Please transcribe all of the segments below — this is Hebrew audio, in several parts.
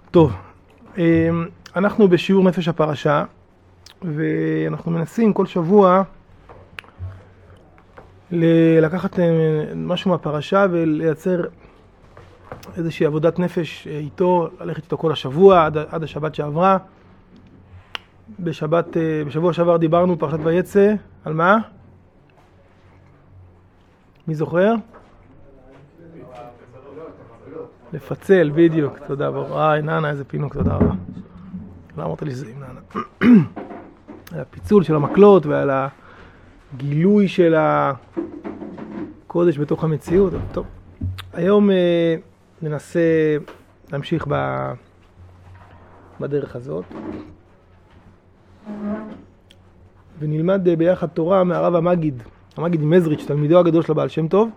טוב, אנחנו בשיעור נפש הפרשה, ואנחנו מנסים כל שבוע לקחת משהו מהפרשה ולייצר איזושהי עבודת נפש איתו, ללכת איתו כל השבוע עד השבת שעברה. בשבוע שעבר דיברנו פרשת ויצא, על מה? מי זוכר? לפצל, בדיוק, תודה רבה. נענה, איזה פינוק, תודה רבה. לא אמרת לי שזה עם נענה. על הפיצול של המקלות ועל הגילוי של הקודש בתוך המציאות. טוב, היום ננסה להמשיך בדרך הזאת. ונלמד ביחד תורה מהרב המגיד ממזריץ', תלמידו הגדול של הבעל שם טוב,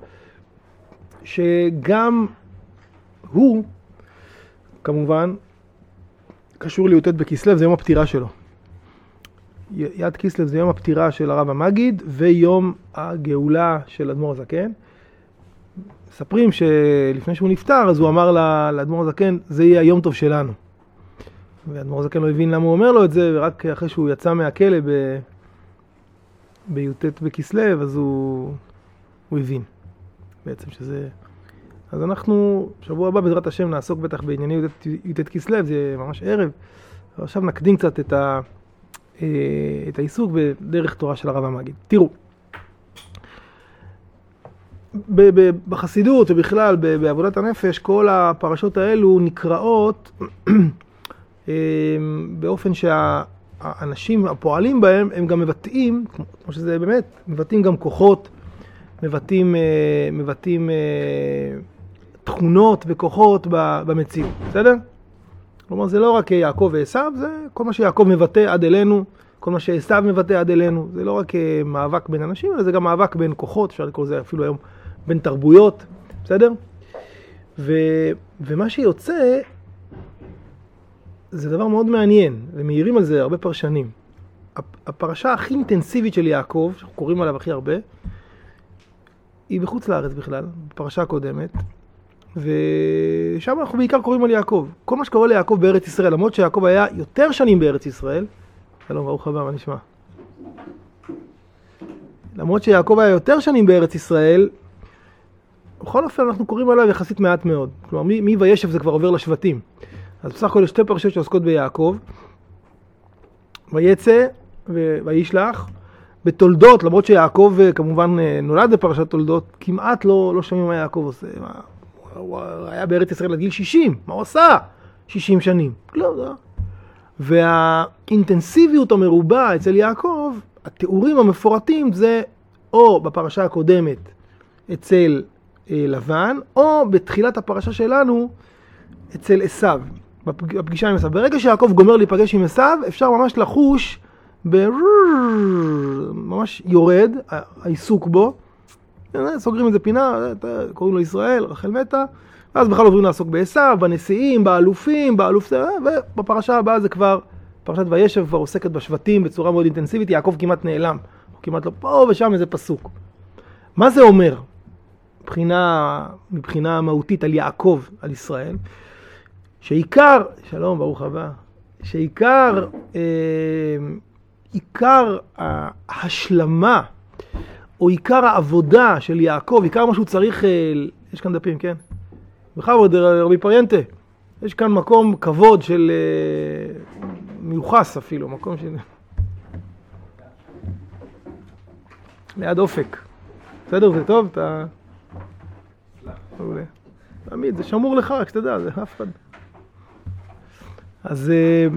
שגם הוא, כמובן, קשור לי"ט בכסלו, זה יום הפטירה שלו. י' כסלו זה יום הפטירה של הרב המגיד, ויום הגאולה של אדמו"ר הזקן. מספרים שלפני שהוא נפטר, אז הוא אמר לאדמו"ר הזקן, זה יהיה היום טוב שלנו. ואדמו"ר הזקן לא הבין למה הוא אומר לו את זה, ורק אחרי שהוא יצא מהכלא בי"ט בכסלו, אז הוא הבין בעצם שזה... אז אנחנו, שבוע הבא בעזרת השם נעסוק בטח בענייני י"ט כסלו, זה ממש ערב. עכשיו נקדים קצת את העיסוק בדרך תורה של הרב המגיד. תראו, בחסידות ובכלל בעבודת הנפש, כל הפרשות האלו נקראות באופן שהאנשים הפועלים בהם הם גם מבטאים, כמו שזה באמת, מבטאים גם כוחות, מבטאים תכונות וכוחות במציאות, בסדר? כלומר, זה לא רק יעקב ועשיו, זה כל מה שיעקב מבטא עד אלינו, כל מה שעשיו מבטא עד אלינו. זה לא רק מאבק בין אנשים, אלא זה גם מאבק בין כוחות, אפשר לקרוא לזה אפילו היום בין תרבויות, בסדר? ומה שיוצא, זה דבר מאוד מעניין, ומעירים על זה הרבה פרשנים. הפרשה הכי אינטנסיבית של יעקב, שאנחנו קוראים עליו הכי הרבה, היא בחוץ לארץ בכלל, בפרשה הקודמת, ושם אנחנו בעיקר קוראים על יעקב. כל מה שקורה ליעקב בארץ ישראל, למרות שיעקב היה יותר שנים בארץ ישראל, שלום, ברוך הבא, מה נשמע? למרות שיעקב היה יותר שנים בארץ ישראל, בכל אופן אנחנו קוראים עליו יחסית מעט מאוד. כלומר, מי וישב זה כבר עובר לשבטים. אז בסך הכל יש שתי פרשות שעוסקות ביעקב, ויצא וישלח. בתולדות, למרות שיעקב כמובן נולד בפרשת תולדות, כמעט לא שומעים מה יעקב עושה. הוא היה בארץ ישראל עד גיל 60, מה הוא עשה? 60 שנים. לא. והאינטנסיביות המרובה אצל יעקב, התיאורים המפורטים זה או בפרשה הקודמת אצל לבן, או בתחילת הפרשה שלנו אצל עשיו, בפגישה עם עשיו. ברגע שיעקב גומר להיפגש עם עשיו, אפשר ממש לחוש ממש יורד העיסוק בו, סוגרים איזה פינה, קוראים לו ישראל, רחל מתה, ואז בכלל עוברים לעסוק בעשיו, בנשיאים, באלופים, ובפרשה הבאה זה כבר, פרשת וישב כבר עוסקת בשבטים בצורה מאוד אינטנסיבית, יעקב כמעט נעלם, הוא כמעט לא פה ושם איזה פסוק. מה זה אומר? מבחינה מהותית על יעקב, על ישראל, שעיקר, שלום, ברוך הבא, שעיקר עיקר ההשלמה, או עיקר העבודה של יעקב, עיקר מה שהוא צריך, יש כאן דפים, כן? בכבוד, רבי פריינטה, יש כאן מקום כבוד של מיוחס אפילו, מקום של... ליד אופק. בסדר, זה טוב? אתה... תמיד, זה שמור לך, רק שתדע, זה אף אחד. אז...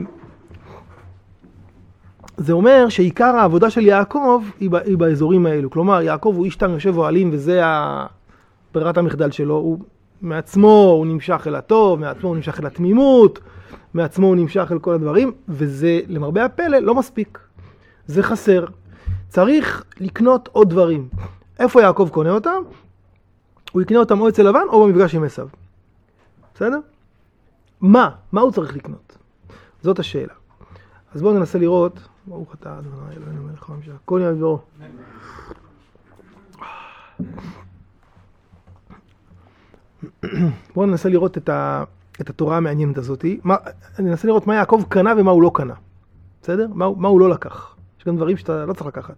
זה אומר שעיקר העבודה של יעקב היא באזורים האלו. כלומר, יעקב הוא איש תם יושב אוהלים, וזה ברירת המחדל שלו. הוא מעצמו הוא נמשך אל הטוב, מעצמו הוא נמשך אל התמימות, מעצמו הוא נמשך אל כל הדברים, וזה למרבה הפלא לא מספיק. זה חסר. צריך לקנות עוד דברים. איפה יעקב קונה אותם? הוא יקנה אותם או אצל לבן או במפגש עם עשיו. בסדר? מה הוא צריך לקנות? זאת השאלה. אז בואו ננסה לראות, ברוך אתה, אדוני אלוהינו מלך העולם שהכל נהיה בדברו. בואו ננסה לראות את התורה המעניינת הזאת. אני אנסה לראות מה יעקב קנה ומה הוא לא קנה. בסדר? מה הוא לא לקח. יש גם דברים שאתה לא צריך לקחת.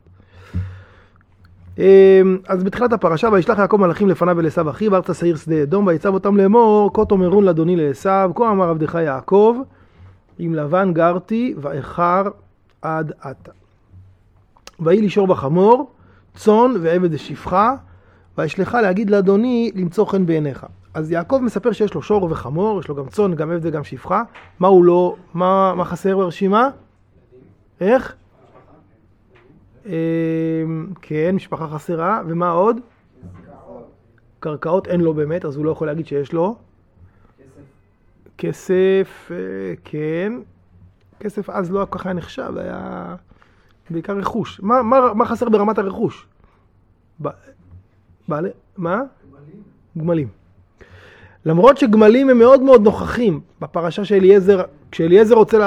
אז בתחילת הפרשה, וישלח יעקב מלאכים לפניו ולעשו אחיו, ארצה שעיר שדה אדום, ויצב אותם לאמור, כה תאמרון לאדוני לעשו, כה אמר עבדך יעקב, עם לבן גרתי ואיחר עד עתה. ויהי לי שור בחמור, צאן ועבד לשפחה, וישלחה להגיד לאדוני למצוא חן בעיניך. אז יעקב מספר שיש לו שור וחמור, יש לו גם צאן, גם עבד וגם שפחה. מה הוא לא, מה חסר ברשימה? איך? כן, משפחה חסרה. ומה עוד? קרקעות אין לו באמת, אז הוא לא יכול להגיד שיש לו. כסף, כן. כסף אז לא ככה נחשב, היה בעיקר רכוש. מה חסר ברמת הרכוש? מה? גמלים. למרות שגמלים הם מאוד מאוד נוכחים בפרשה של אליעזר, כשאליעזר רוצה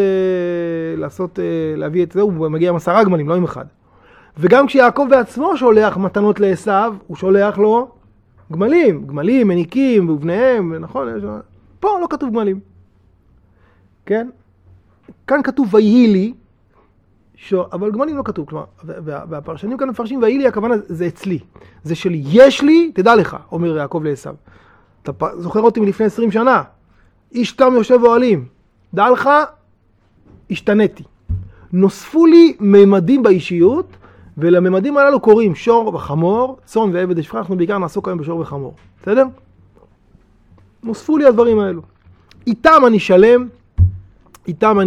להביא את זה, הוא מגיע עם 10 גמלים, לא עם אחד. וגם כשיעקב בעצמו שולח מתנות לעשו, הוא שולח לו גמלים, מניקים ובניהם, נכון? פה לא כתוב גמלים. כן? כאן כתוב ויהי לי, אבל גמלים לא כתוב, כלומר, והפרשנים כאן מפרשים ויהי לי, הכוונה זה אצלי. זה שלי, יש לי, תדע לך, אומר יעקב לעשו. אתה זוכר אותי מלפני 20 שנה, איש תם יושב אוהלים, דע לך, השתניתי. נוספו לי ממדים באישיות, ולממדים הללו קוראים שור וחמור, צאן ועבד לשפחה, אנחנו בעיקר נעסוק היום בשור וחמור. בסדר? נוספו לי הדברים האלו. איתם אני שלם, איתם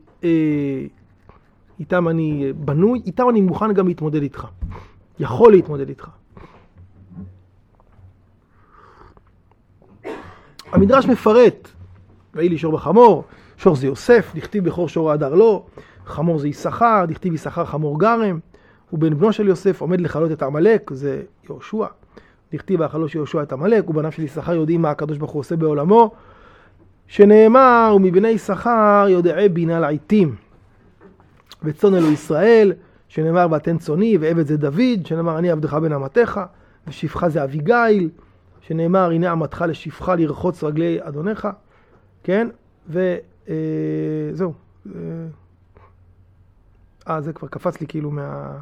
אני בנוי, איתם אני מוכן גם להתמודד איתך. יכול להתמודד איתך. המדרש מפרט, ויהי לי שור וחמור, שור זה יוסף, דכתיב בכור שור הדר לו, חמור זה יששכר, דכתיב יששכר חמור גרם, ובן בנו של יוסף עומד לכלות את עמלק, זה יהושע, דכתיב האכלו של יהושע את עמלק, ובניו של יששכר יודעים מה הקדוש ברוך הוא עושה בעולמו, שנאמר, ומבני יששכר יודעי בינה לעיתים, וצאן אלו ישראל, שנאמר ואתן צאני, ועבד זה דוד, שנאמר אני עבדך בן אמתך, ושפחה זה אביגיל, שנאמר הנה עמתך לשפחה לרחוץ רגלי אדונך, כן? וזהו. זה כבר קפץ לי כאילו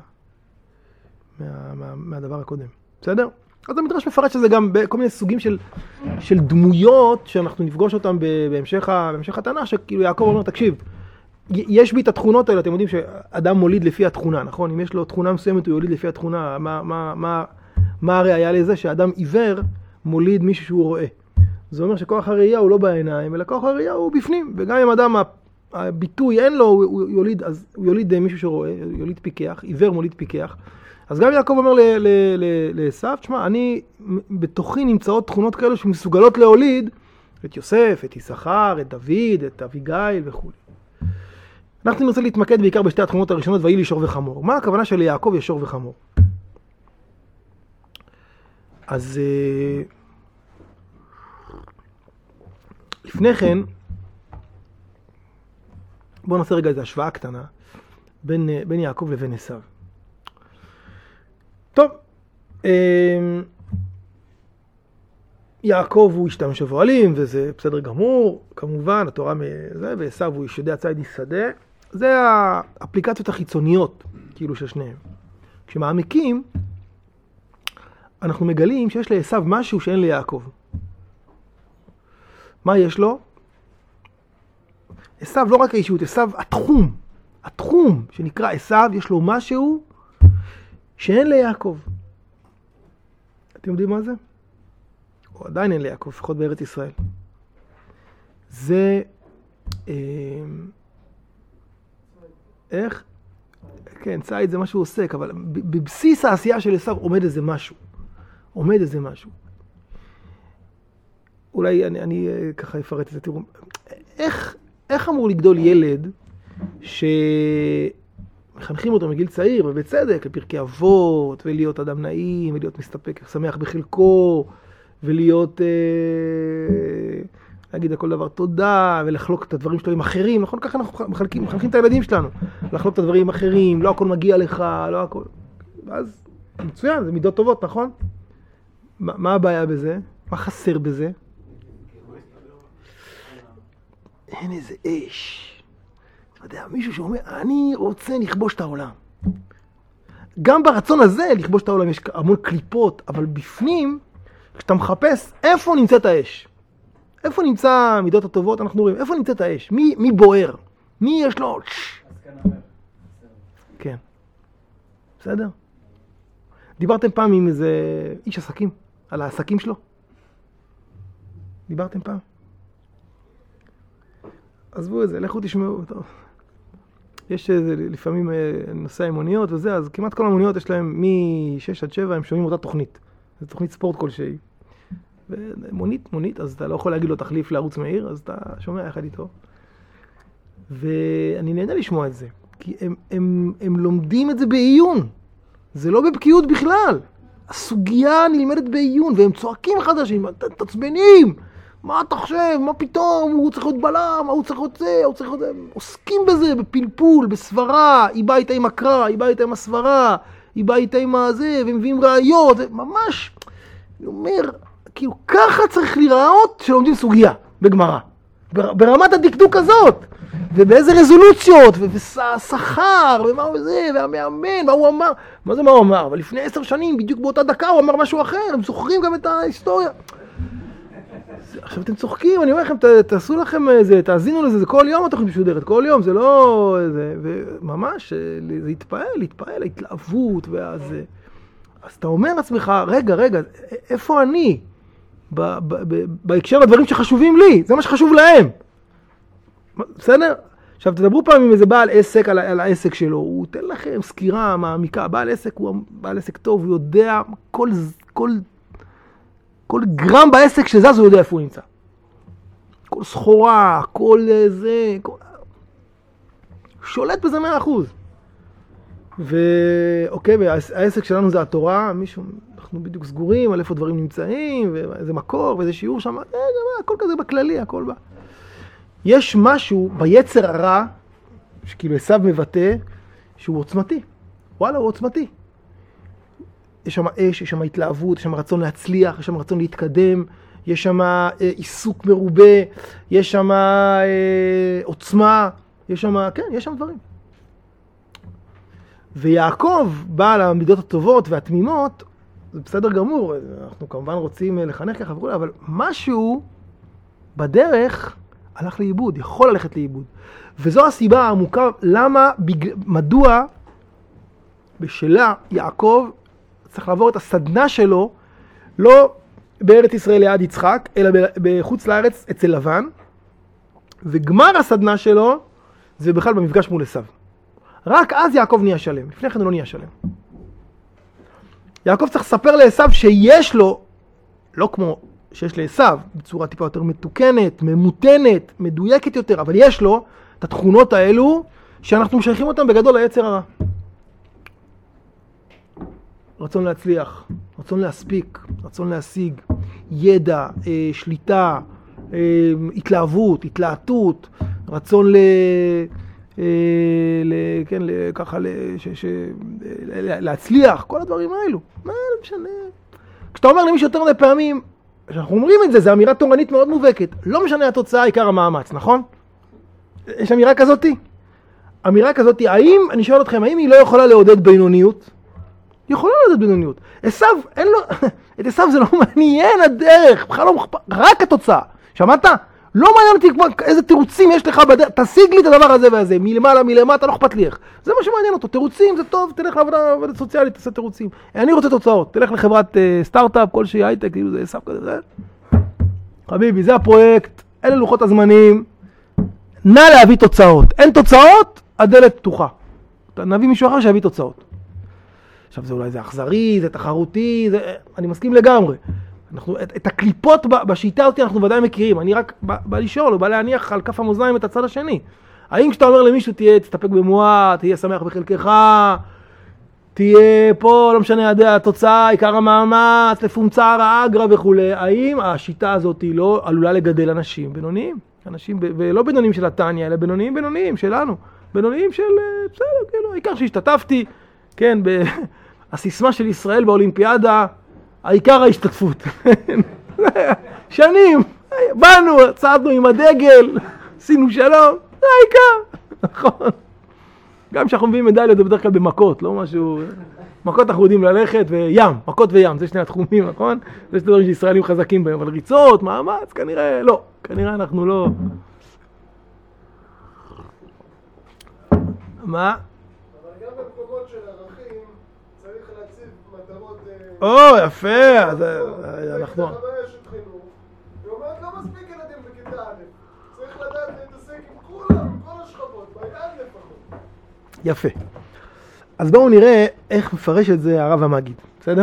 מהדבר הקודם. בסדר? אז המדרש מפרט שזה גם בכל מיני סוגים של דמויות שאנחנו נפגוש אותם בהמשך התנ"ך, שכאילו יעקב אומר, תקשיב, יש בי את התכונות האלה, אתם יודעים שאדם מוליד לפי התכונה, נכון? אם יש לו תכונה מסוימת הוא יוליד לפי התכונה, מה הראיה לזה? שאדם עיוור מוליד מישהו שהוא רואה. זה אומר שכוח הראייה הוא לא בעיניים, אלא כוח הראייה הוא בפנים, וגם אם אדם הביטוי אין לו, הוא יוליד מישהו שרואה, יוליד פיקח, עיוור מוליד פיקח. אז גם יעקב אומר לעשו, תשמע, אני בתוכי נמצאות תכונות כאלו שמסוגלות להוליד את יוסף, את יששכר, את דוד, את אביגיל וכו'. אנחנו נרצה להתמקד בעיקר בשתי התכונות הראשונות, ויהי לי שור וחמור. מה הכוונה של יעקב יש שור וחמור? אז לפני כן, בואו נעשה רגע איזו השוואה קטנה בין יעקב לבין עשו. טוב, יעקב הוא השתם שבועלים, וזה בסדר גמור, כמובן, התורה מזה, ועשו הוא ישדע ציד שדה. זה האפליקציות החיצוניות, כאילו של שניהם. כשמעמיקים, אנחנו מגלים שיש לעשו משהו שאין ליעקב. מה יש לו? עשו לא רק האישיות, עשו התחום שנקרא עשו, יש לו משהו שאין ליעקב. אתם יודעים מה זה? או עדיין אין ליעקב, לפחות בארץ ישראל. זה איך? כן, ציד זה מה שהוא עוסק, אבל בבסיס העשייה של עשו עומד איזה משהו. אולי אני ככה אפרט את זה. תראו, איך אמור לגדול ילד שמחנכים אותו מגיל צעיר, ובצדק, לפרקי אבות, ולהיות אדם נעים, ולהיות מסתפק, שמח בחלקו, ולהיות, להגיד לכל דבר תודה, ולחלוק את הדברים שלו עם אחרים, נכון? ככה אנחנו מחנכים את הילדים שלנו, לחלוק את הדברים עם אחרים, לא הכל מגיע לך, לא הכל. ואז, מצוין, זה מידות טובות, נכון? מה הבעיה בזה? מה חסר בזה? אין איזה אש. אתה יודע, מישהו שאומר, אני רוצה לכבוש את העולם. גם ברצון הזה לכבוש את העולם יש המון קליפות, אבל בפנים, כשאתה מחפש איפה נמצאת האש, איפה נמצא המידות הטובות, אנחנו רואים, איפה נמצאת האש? מי בוער? מי יש לו? כן. בסדר? דיברתם פעם עם איזה איש עסקים, על העסקים שלו? דיברתם פעם? עזבו את זה, לכו תשמעו. טוב. יש לפעמים נושא האמוניות וזה, אז כמעט כל האמוניות יש להם מ-6 עד 7, הם שומעים אותה תוכנית. זו תוכנית ספורט כלשהי. מונית, אז אתה לא יכול להגיד לו תחליף לערוץ מהיר, אז אתה שומע יחד איתו. ואני נהנה לשמוע את זה, כי הם לומדים את זה בעיון. זה לא בבקיאות בכלל. הסוגיה נלמדת בעיון, והם צועקים חדשים, תצבנים. מה אתה חושב? מה פתאום? הוא צריך להיות בלם, הוא צריך להיות זה, הוא צריך להיות זה. עוסקים בזה, בפלפול, בסברה, היא באה איתה עם הקרא, היא באה איתה עם הסברה, היא באה איתה עם הזה, ומביאים ראיות, ממש, אני אומר, כאילו ככה צריך להיראות שלומדים סוגיה בגמרא. ברמת הדקדוק הזאת, ובאיזה רזולוציות, ושכר, ומה הוא זה, והמאמן, מה הוא אמר. מה זה מה הוא אמר? אבל לפני 10 שנים, בדיוק באותה דקה, הוא אמר משהו אחר, הם זוכרים גם את ההיסטוריה. עכשיו אתם צוחקים, אני אומר לכם, תעשו לכם איזה, תאזינו לזה, זה כל יום התוכנית משודרת, כל יום, זה לא איזה, וממש, זה להתפעל, ההתלהבות, אז אתה אומר לעצמך, רגע, איפה אני? בהקשר לדברים שחשובים לי, זה מה שחשוב להם. בסדר? עכשיו תדברו פעם עם איזה בעל עסק על העסק שלו, הוא תן לכם סקירה מעמיקה, בעל עסק הוא בעל עסק טוב, הוא יודע כל גרם בעסק שזז הוא יודע איפה הוא נמצא. כל סחורה, כל זה, שולט בזה 100%. ואוקיי, העסק שלנו זה התורה, אנחנו בדיוק סגורים על איפה דברים נמצאים, ואיזה מקור, ואיזה שיעור שם, הכל כזה בכללי, הכל בא. יש משהו ביצר הרע, שכאילו עשיו מבטא, שהוא עוצמתי. וואלה, הוא עוצמתי. יש שם אש, יש שם התלהבות, יש שם רצון להצליח, יש שם רצון להתקדם, יש שם עיסוק מרובה, יש שם עוצמה, יש שם, כן, יש שם דברים. ויעקב בא למידות הטובות והתמימות, זה בסדר גמור, אנחנו כמובן רוצים לחנך ככה וכו', אבל משהו בדרך הלך לאיבוד, יכול ללכת לאיבוד. וזו הסיבה העמוקה, מדוע בשלה יעקב צריך לעבור את הסדנה שלו, לא בארץ ישראל ליד יצחק, אלא בחוץ לארץ אצל לבן, וגמר הסדנה שלו זה בכלל במפגש מול עשיו. רק אז יעקב נהיה שלם, לפני כן הוא לא נהיה שלם. יעקב צריך לספר לעשיו שיש לו, לא כמו שיש לעשיו, בצורה טיפה יותר מתוקנת, ממותנת, מדויקת יותר, אבל יש לו את התכונות האלו שאנחנו משייכים אותם בגדול ליצר הרע. רצון להצליח, רצון להספיק, רצון להשיג, ידע, שליטה, התלהבות, התלהטות, רצון להצליח, כל הדברים האלו. מה, לא משנה. כשאתה אומר למישהו יותר מדי פעמים, כשאנחנו אומרים את זה, זו אמירה תורנית מאוד מובהקת. לא משנה התוצאה, עיקר המאמץ, נכון? יש אמירה כזאת? אמירה כזאת, אני שואל אתכם, האם היא לא יכולה לעודד בינוניות? היא יכולה לעודד בינוניות. עשיו, אין לו, את עשיו זה לא מעניין הדרך, בכלל לא מחפש, רק התוצאה. שמעת? לא מעניין אותי איזה תירוצים יש לך בדרך, תשיג לי את הדבר הזה והזה, מלמעלה, מלמטה, לא אכפת לי איך. זה מה שמעניין אותו, תירוצים זה טוב, תלך לעבודה סוציאלית, תעשה תירוצים. אני רוצה תוצאות, תלך לחברת סטארט-אפ, כלשהי הייטק, כאילו זה עשיו כזה, זה. חביבי, זה הפרויקט, אלה לוחות הזמנים, נא להביא תוצאות. אין תוצאות, הדלת פתוחה. נביא מישהו אחר שיביא תוצאות. עכשיו זה אולי זה אכזרי, זה תחרותי, אני מסכים לגמרי. את הקליפות בשיטה אותי אנחנו ודאי מכירים, אני רק בא לשאול, או בא להניח על כף המאזניים את הצד השני. האם כשאתה אומר למישהו תסתפק במועט, תהיה שמח בחלקך, תהיה פה, לא משנה, התוצאה, עיקר המאמץ, לפומצר, האגרה וכו', האם השיטה הזאת לא עלולה לגדל אנשים בינוניים? אנשים, ולא בינוניים של התניה, אלא בינוניים שלנו. בינוניים של, בסדר, כאילו, העיקר שהשתתפתי, כן, הסיסמה של ישראל באולימפיאדה, העיקר ההשתתפות. שנים, באנו, צעדנו עם הדגל, עשינו שלום, זה העיקר. נכון. גם כשאנחנו מביאים מדליות זה בדרך כלל במכות, לא משהו... מכות אנחנו יודעים ללכת וים, מכות וים, זה שני התחומים, נכון? זה שני דברים שישראלים חזקים בהם, אבל ריצות, מאמץ, כנראה לא. כנראה אנחנו לא... מה? אבל גם במקומות של ערכים צריך להציב מטרות... יפה, אז אנחנו... חוויה של חינוך, היא אומרת לא מספיק ילדים בכיתה א', צריך לדעת להתעסק עם כולם, עם כל השכבות, ביד לפחות. יפה. אז בואו נראה איך מפרש את זה הרב המגיד, בסדר?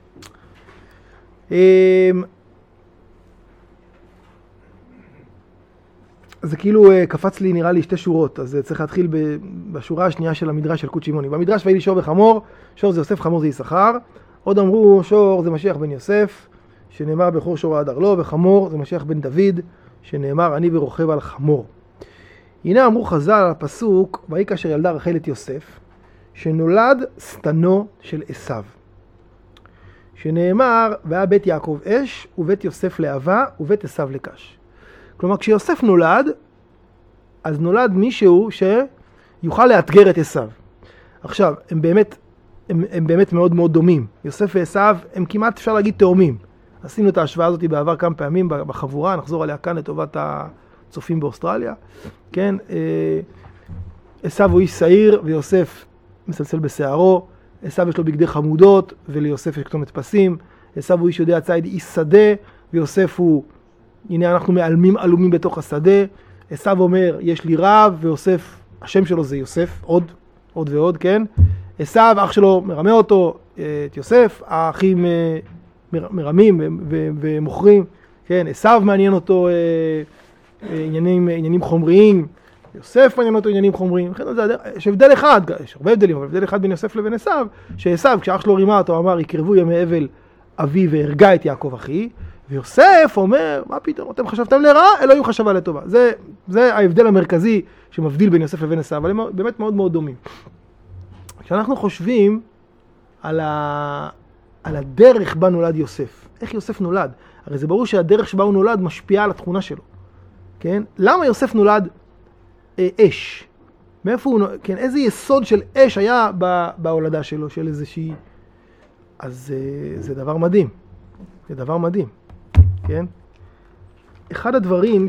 זה כאילו קפץ לי נראה לי שתי שורות, אז צריך להתחיל בשורה השנייה של המדרש של קוד שמעוני. במדרש ויהי לי שור וחמור, שור זה יוסף, חמור זה יששכר. עוד אמרו שור זה משיח בן יוסף, שנאמר בכור שור ההדר לו, וחמור זה משיח בן דוד, שנאמר אני ורוכב על חמור. הנה אמרו חז"ל על הפסוק, ויהי כאשר ילדה רחל את יוסף, שנולד שטנו של עשיו. שנאמר, והיה בית יעקב אש, ובית יוסף לאהבה, ובית עשיו לקש. כלומר, כשיוסף נולד, אז נולד מישהו שיוכל לאתגר את עשיו. עכשיו, הם באמת מאוד מאוד דומים. יוסף ועשיו הם כמעט אפשר להגיד תאומים. עשינו את ההשוואה הזאת בעבר כמה פעמים בחבורה, נחזור עליה כאן לטובת הצופים באוסטרליה. כן, עשיו הוא איש שעיר ויוסף מסלסל בשערו. עשיו יש לו בגדי חמודות וליוסף יש כתומת פסים. עשיו הוא איש יודע ציד, איש שדה, ויוסף הוא, הנה אנחנו מעלמים עלומים בתוך השדה. עשיו אומר יש לי רב, ויוסף, השם שלו זה יוסף, עוד ועוד, כן? עשיו, אח שלו מרמה אותו, את יוסף, האחים מרמים ומוכרים, כן? עשיו מעניין אותו עניינים חומריים, יוסף מעניין אותו עניינים חומריים. יש הבדל אחד, יש הרבה הבדלים, אבל הבדל אחד בין יוסף לבין עשיו, שעשיו, כשאח שלו רימה אותו, אמר, יקרבו ימי אבל אבי והרגה את יעקב אחי, ויוסף אומר, מה פתאום, אתם חשבתם לרעה, אלוהים חשבה לטובה. זה ההבדל המרכזי שמבדיל בין יוסף לבין עשיו, אבל הם באמת מאוד מאוד דומים. כשאנחנו חושבים על הדרך בה נולד יוסף, איך יוסף נולד? הרי זה ברור שהדרך שבה הוא נולד משפיעה על התכונה שלו. כן? למה יוסף נולד אש? מאיפה הוא נולד? כן, איזה יסוד של אש היה בהולדה שלו, של איזושהי... אז זה דבר מדהים. זה דבר מדהים. כן? אחד הדברים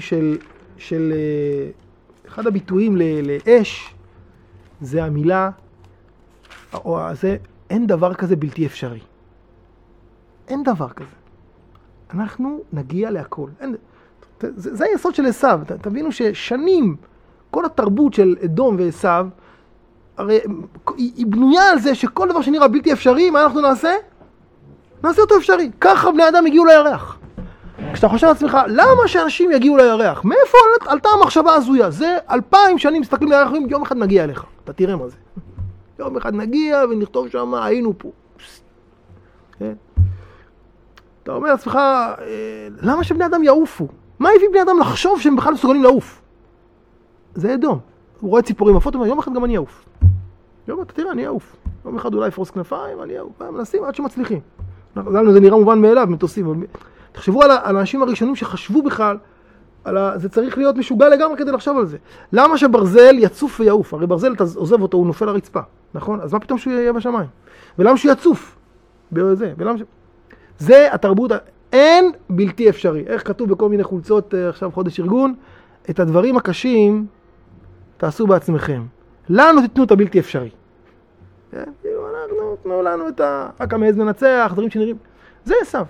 אחד הביטויים לאש, זה המילה, או זה, אין דבר כזה בלתי אפשרי. אין דבר כזה. אנחנו נגיע להכל. זה היסוד של עשיו. תבינו ששנים, כל התרבות של אדום ועשיו, הרי היא בנויה על זה שכל דבר שנראה בלתי אפשרי, מה אנחנו נעשה? נעשה אותו אפשרי. ככה בני אדם הגיעו לירח. כשאתה חושב לעצמך, למה שאנשים יגיעו לירח? מאיפה עלתה המחשבה הזויה? זה 2000 שנים מסתכלים לירח, יום אחד נגיע אליך. אתה תראה מה זה. יום אחד נגיע ונכתוב שם, היינו פה. כן? אתה אומר לעצמך, למה שבני אדם יעופו? מה הביא בני אדם לחשוב שהם בכלל מסוגלים לעוף? זה אדום. הוא רואה ציפורים עפות, הוא אומר, יום אחד גם אני אעוף. יום אחד, תראה, אני אעוף. יום אחד אולי פרוס כנפיים, אני אעוף. מנסים עד שמצליחים. זה נראה מובן מאליו, מטוסים. תחשבו על האנשים הראשונים שחשבו בכלל, זה צריך להיות משוגע לגמרי כדי לחשוב על זה. למה שברזל יצוף ויעוף? הרי ברזל, אתה עוזב אותו, הוא נופל לרצפה. נכון? אז מה פתאום שהוא יהיה בשמיים? ולמה שהוא יצוף? זה התרבות, אין בלתי אפשרי. איך כתוב בכל מיני חולצות, עכשיו חודש ארגון, את הדברים הקשים תעשו בעצמכם. לנו תתנו את הבלתי אפשרי. כאילו אנחנו תנו לנו את רק המעז מנצח, דברים שנראים. זה עשיו.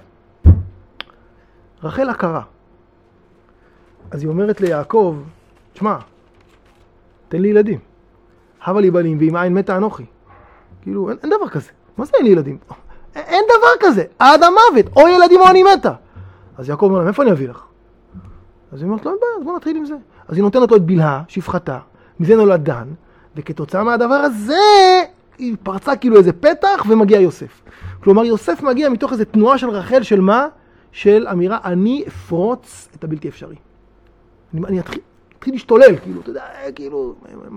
רחל הכרה. אז היא אומרת ליעקב, תשמע, תן לי ילדים. הבה לי בנים ועם עין מתה אנוכי. כאילו, אין דבר כזה. מה זה אין לי ילדים? אין דבר כזה. עד המוות. או ילדים או אני מתה. אז יעקב אומר לה, מאיפה אני אביא לך? אז היא אומרת, לא, אז בוא נתחיל עם זה. אז היא נותנת לו את בלהה, שפחתה, מזה נולד דן, וכתוצאה מהדבר הזה, היא פרצה כאילו איזה פתח ומגיע יוסף. כלומר, יוסף מגיע מתוך איזו תנועה של רחל, של מה? של אמירה, אני אפרוץ את הבלתי אפשרי. אני אתחיל להשתולל, כאילו, אתה יודע, כאילו,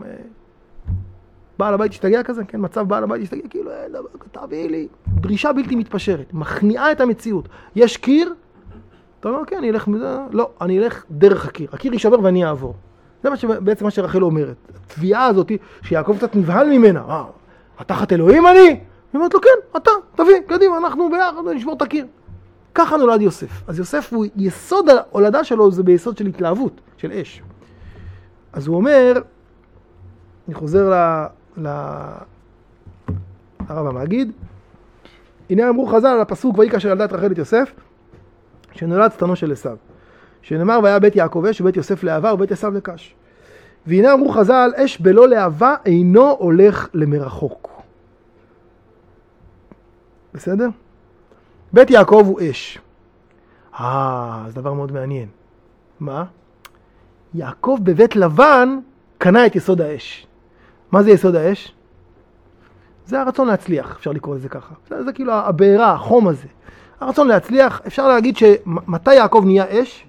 בעל הבית ישתגע כזה, כן, מצב בעל הבית ישתגע, כאילו, תביא לי, דרישה בלתי מתפשרת, מכניעה את המציאות. יש קיר, אתה אומר, כן, אני אלך מזה, לא, אני אלך דרך הקיר. הקיר יישבר ואני אעבור. זה בעצם מה שרחל אומרת. התביעה הזאת שיעקב קצת נבהל ממנה. תחת אלוהים אני? היא אומרת לו, כן, אתה, תביא, קדימה, אנחנו ביחד, נשבור את הקיר. ככה נולד יוסף. אז יוסף הוא יסוד ההולדה שלו, זה ביסוד של התלהבות, של אש. אז הוא אומר, אני חוזר לרב המגיד, הנה אמרו חז"ל על הפסוק ויהי כאשר ילדה את רחל את יוסף, שנולד שטנו של עשיו. שנאמר והיה בית יעקב אש ובית יוסף להבה ובית עשיו לקש. והנה אמרו חז"ל אש בלא להבה אינו הולך למרחוק. בסדר? בית יעקב הוא אש. זה דבר מאוד מעניין. מה? יעקב בבית לבן קנה את יסוד האש. מה זה יסוד האש? זה הרצון להצליח, אפשר לקרוא לזה ככה. זה כאילו הבעירה, החום הזה. הרצון להצליח, אפשר להגיד שמתי יעקב נהיה אש?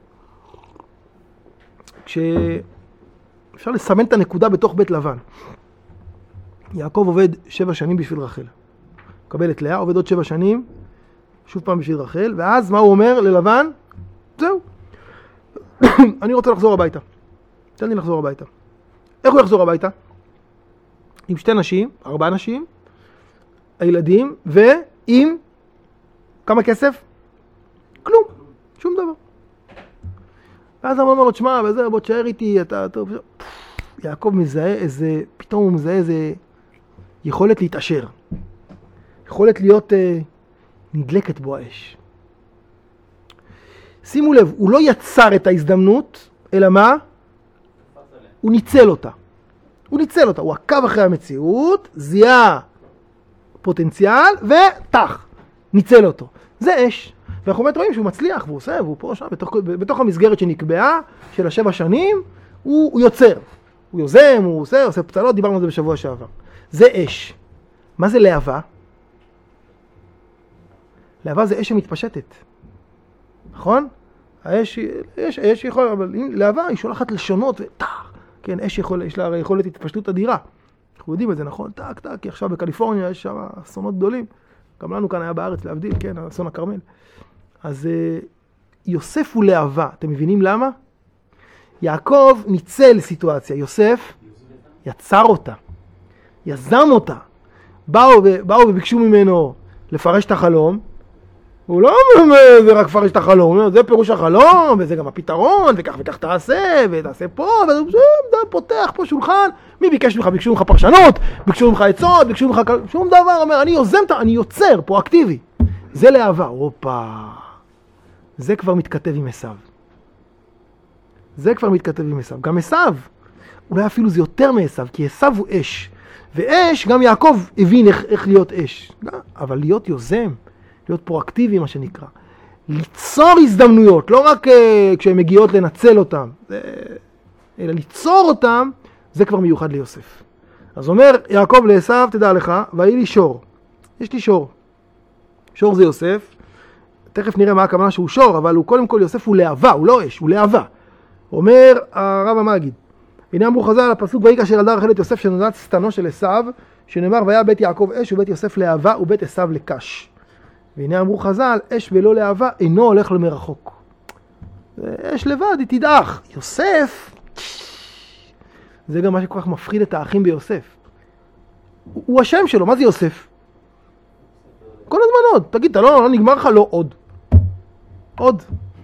כשאפשר לסמן את הנקודה בתוך בית לבן. יעקב עובד 7 שנים בשביל רחל. מקבל את לאה, עובד עוד 7 שנים, שוב פעם בשביל רחל, ואז מה הוא אומר ללבן? זהו. אני רוצה לחזור הביתה. תן לי לחזור הביתה. איך הוא יחזור הביתה? עם 2 נשים, 4 נשים, הילדים, ועם כמה כסף? כלום. שום דבר. ואז הוא אומר לו, תשמע, בוא תשאר איתי, אתה טוב. יעקב מזהה איזה, פתאום הוא מזהה איזה יכולת להתעשר. יכולת להיות נדלקת בו האש. שימו לב, הוא לא יצר את ההזדמנות, אלא מה? הוא ניצל אותה. הוא עקב אחרי המציאות, זיהה פוטנציאל, ותח, ניצל אותו. זה אש. ואנחנו באמת רואים שהוא מצליח, והוא עושה, והוא פה שם, בתוך המסגרת שנקבעה, של 7 שנים, הוא יוצר. הוא יוזם, הוא עושה פצלות, דיברנו על זה בשבוע שעבר. זה אש. מה זה להבה? להבה זה אש שמתפשטת. נכון? האש יכול, אבל להבה היא שולחת לשונות, ותח. כן, אש יש לה יכולת התפשטות אדירה. אנחנו יודעים את זה, נכון? טק, כי עכשיו בקליפורניה יש שם אסונות גדולים. גם לנו כאן היה בארץ להבדיל, כן, אסון הכרמל. אז יוסף הוא להבה. אתם מבינים למה? יעקב ניצל סיטואציה. יוסף יצר אותה. יזם אותה. באו וביקשו ממנו לפרש את החלום. הוא לא אומר, זה רק פרש את החלום, זה פירוש החלום, וזה גם הפתרון, וכך תעשה, ותעשה פה, וזה פותח פה שולחן. מי ביקש ממך? ביקשו ממך פרשנות, ביקשו ממך עצות, ביקשו ממך שום דבר. אומר, אני יוזם, אני יוצר, פרואקטיבי. זה להבה. אופה. זה כבר מתכתב עם עשיו. גם עשיו, אולי אפילו זה יותר מעשיו, כי עשיו הוא אש. ואש, גם יעקב הבין איך להיות אש. אבל להיות יוזם, להיות פרואקטיבי, מה שנקרא. ליצור הזדמנויות, לא רק כשהן מגיעות לנצל אותן, אלא ליצור אותן, זה כבר מיוחד ליוסף. אז אומר יעקב לעשיו, תדע לך, ויהי לי שור. יש לי שור. שור זה יוסף. תכף נראה מה הכוונה שהוא שור, אבל הוא קודם כל יוסף הוא להבה, הוא לא אש, הוא להבה. אומר הרב המגיד, הנה אמרו חז"ל על הפסוק ויהי כאשר ילדה רחל את יוסף שנולד שטנו של עשיו, שנאמר והיה בית יעקב אש ובית יוסף להבה ובית עשיו לקש. והנה אמרו חז"ל, אש בלא להבה אינו הולך למרחוק. אש לבד, היא תדעך. יוסף, זה גם מה שכל כך מפחיד את האחים ביוסף. הוא השם שלו, מה זה יוסף? כל הזמן עוד. תגיד, אתה לא נגמר לך? לא עוד. עוד.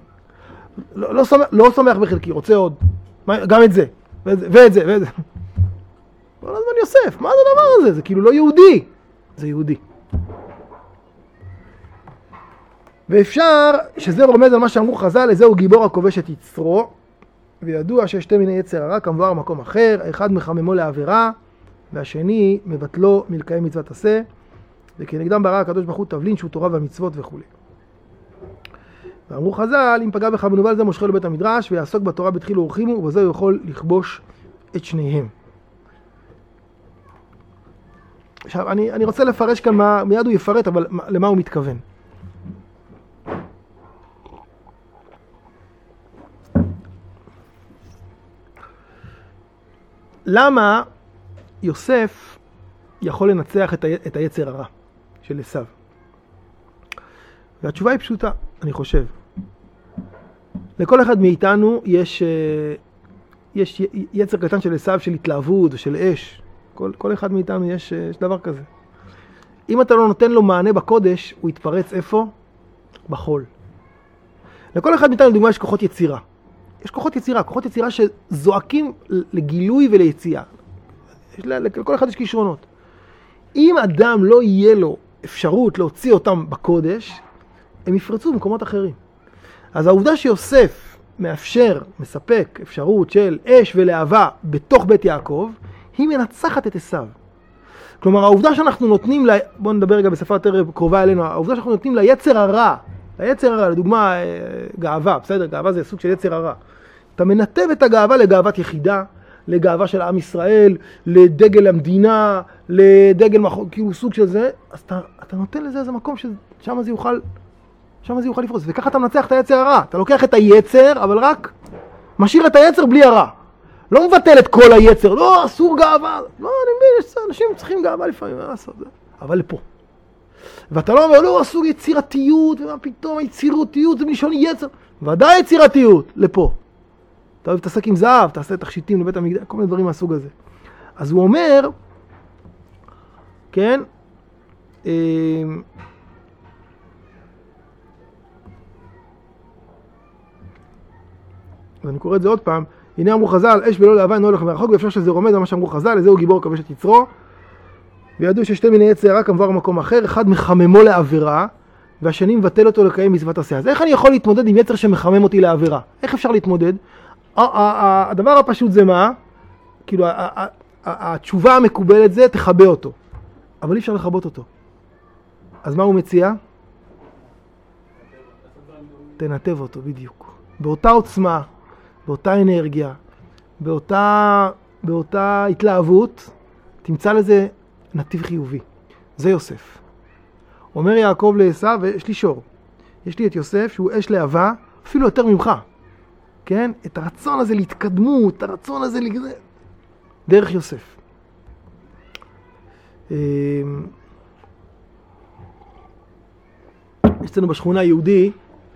לא שמח בחלקי, רוצה עוד. גם את זה. ואת זה. כל הזמן יוסף, מה זה הדבר הזה? זה כאילו לא יהודי. זה יהודי. ואפשר שזה רומז על מה שאמרו חז"ל, לזהו גיבור הכובש את יצרו, וידוע שיש 2 מיני יצר הרע, כמבואר מקום אחר, האחד מחממו לעבירה, והשני מבטלו מלקיים מצוות עשה, וכנגדם ברא הקדוש ברוך הוא תבלין שהוא תורה והמצוות וכו'. ואמרו חז"ל, אם פגע בך מנוול זה מושכו לבית המדרש, ויעסוק בתורה בתחילו ורחימו, ובזה הוא יכול לכבוש את שניהם. עכשיו, אני רוצה לפרש כאן מיד הוא יפרט, אבל למה הוא מתכוון. למה יוסף יכול לנצח את היצר הרע של עשיו? והתשובה היא פשוטה, אני חושב. לכל אחד מאיתנו יש יצר קטן של עשיו, של התלהבות ושל אש. כל אחד מאיתנו יש דבר כזה. אם אתה לא נותן לו מענה בקודש, הוא יתפרץ איפה? בחול. לכל אחד מאיתנו, לדוגמה, יש כוחות יצירה. יש כוחות יצירה שזועקים לגילוי וליציאה. לכל אחד יש כישרונות. אם אדם לא יהיה לו אפשרות להוציא אותם בקודש, הם יפרצו במקומות אחרים. אז העובדה שיוסף מאפשר, מספק אפשרות של אש ולהבה בתוך בית יעקב, היא מנצחת את עשיו. כלומר, העובדה שאנחנו נותנים, בואו נדבר רגע בשפה יותר קרובה אלינו, העובדה שאנחנו נותנים ליצר הרע, לדוגמה גאווה, בסדר? גאווה זה סוג של יצר הרע. אתה מנתב את הגאווה לגאוות יחידה, לגאווה של עם ישראל, לדגל המדינה, לדגל כאילו סוג של זה, אז אתה נותן לזה איזה מקום ששם זה יוכל לפרוס. וככה אתה מנצח את היצר הרע. אתה לוקח את היצר, אבל רק משאיר את היצר בלי הרע. לא מבטל את כל היצר, לא, אסור גאווה. לא, אני מבין, אנשים צריכים גאווה לפעמים, מה לעשות זה? אבל לפה. ואתה לא אומר, לא, אסור יצירתיות, ומה פתאום היצירתיות, זה מלשון יצר. ודאי יצירתיות, לפה. אתה אוהב להתעסק עם זהב, תעשה תכשיטים לבית המקדש, כל מיני דברים מהסוג הזה. אז הוא אומר, כן, ואני קורא את זה עוד פעם, הנה אמרו חז"ל, אש ולא להבה אינו הולך מרחוק, ואפשר שזה רומז על מה שאמרו חז"ל, לזהו גיבור כבש את יצרו, וידעו ששתי מיני יצר הרע כמובן במקום אחר, אחד מחממו לעבירה, והשני מבטל אותו לקיים מצוות עשה. אז איך אני יכול להתמודד עם יצר שמחמם אותי לעבירה? איך אפשר להתמודד? הדבר הפשוט זה מה? כאילו, התשובה המקובלת זה, תחבא אותו. אבל אי אפשר לחבות אותו. אז מה הוא מציע? תנתב אותו, בדיוק. באותה עוצמה, באותה אנרגיה, באותה התלהבות, תמצא לזה נתיב חיובי. זה יוסף. אומר יעקב לעשיו, יש לי שור. יש לי את יוסף שהוא אש להבה, אפילו יותר ממך. כן? את הרצון הזה להתקדמות, את הרצון הזה דרך יוסף. יש אצלנו בשכונה יהודי,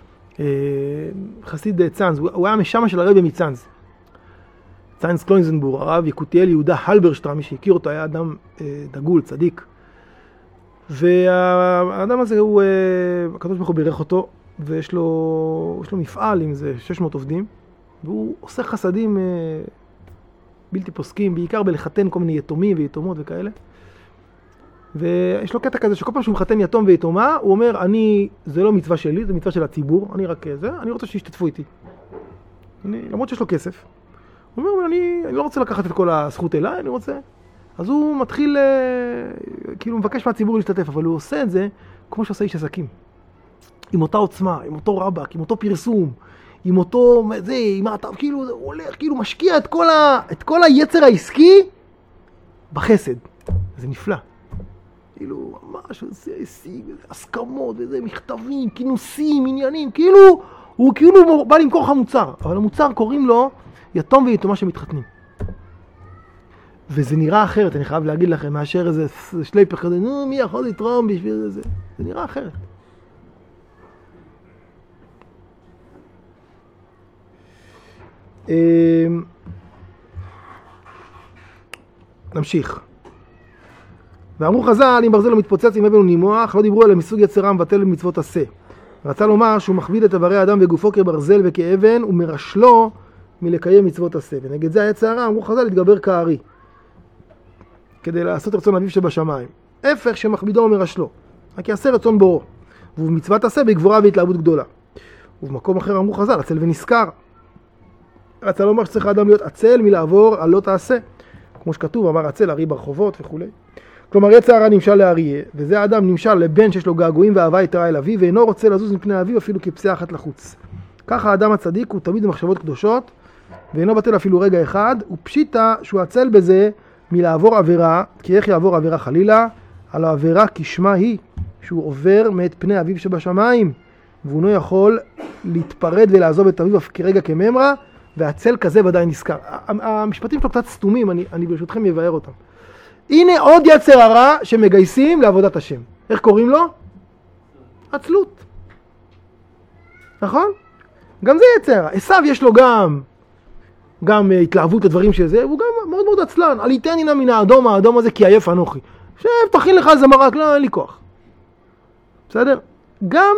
חסיד צאנז, הוא היה משמה של הרבי מצאנז. צאנז קלוינזנבורג, הרב יקותיאל יהודה הלברשטרם, מי שהכיר אותו, היה אדם דגול, צדיק. והאדם הזה, הקדוש ברוך הוא בירך אותו, ויש לו מפעל עם זה 600 עובדים, והוא עושה חסדים בלתי פוסקים, בעיקר בלחתן כל מיני יתומים ויתומות וכאלה. ויש לו קטע כזה שכל פעם שהוא מחתן יתום ויתומה, הוא אומר, זה לא מצווה שלי, זה מצווה של הציבור, אני רק זה, אני רוצה שישתתפו איתי. למרות שיש לו כסף. הוא אומר, אני לא רוצה לקחת את כל הזכות אליי, אני רוצה. אז הוא מתחיל, כאילו מבקש מהציבור להשתתף, אבל הוא עושה את זה כמו שעושה איש עסקים. עם אותה עוצמה, עם אותו רבק, עם אותו פרסום, עם אותו, זה, עם אתה, כאילו, הוא הולך, כאילו משקיע את כל היצר העסקי בחסד. זה נפלא. כאילו, משהו, זה השיג, הסכמות, וזה, מכתבים, כינוסים, עניינים, כאילו, הוא כאילו בא למכור לך מוצר, אבל המוצר קוראים לו יתום ויתומה שמתחתנים. וזה נראה אחרת, אני חייב להגיד לכם, מאשר איזה שלייפר כזה, נו, מי יכול לתרום בשביל זה? זה נראה אחרת. נמשיך. ואמרו חז"ל, אם ברזל לא מתפוצץ, אם אבן הוא נימוח, לא דיברו עליהם מסוג יצר רע מבטל מצוות עשה. רצה לומר שהוא מכביד את איברי האדם בגופו כברזל וכאבן, ומרשלו מלקיים מצוות עשה. ונגד זה היצר הרע, אמרו חז"ל, להתגבר כארי, כדי לעשות רצון אביו שבשמיים. הפך שמכבידו ומרשלו, רק יעשה רצון בורו. ובמצוות עשה בגבורה והתלהבות גדולה. ובמקום אחר אמרו חז"ל, עצל ונזכר. רצה לומר שצריך האדם להיות עצל מלעבור על לא תעשה. כמו שכתוב, אמר עצל ארי ברחובות וכו'. כלומר, יצר הרע נמשל לאריה, וזה האדם נמשל לבן שיש לו געגועים ואהבה יתרה אל אביו, ואינו רוצה לזוז מפני אביו אפילו כפסיעה אחת לחוץ. ככה האדם הצדיק הוא תמיד במחשבות קדושות, ואינו בטל אפילו רגע אחד, ופשיטה שהוא עצל בזה מלעבור עבירה, כי איך יעבור עבירה חלילה? על העבירה כשמה היא, שהוא עובר מאת פני אביו שבשמיים, והוא לא יכול להתפרד ולעזוב את אביו כרגע כממרה, והצל כזה ודאי נזכר. המשפטים שלו קצת סתומים, אני ברשותכם יבאר אותם. הנה עוד יצר הרע שמגייסים לעבודת השם. איך קוראים לו? עצלות. נכון? גם זה יצר הרע. עשיו יש לו גם גם התלהבות לדברים של זה, והוא גם מאוד מאוד עצלן. אל יתני נא מן האדום, האדום הזה כי עייף אנוכי. שב, תכין לך איזה מרק, לא, אין לי כוח. בסדר? גם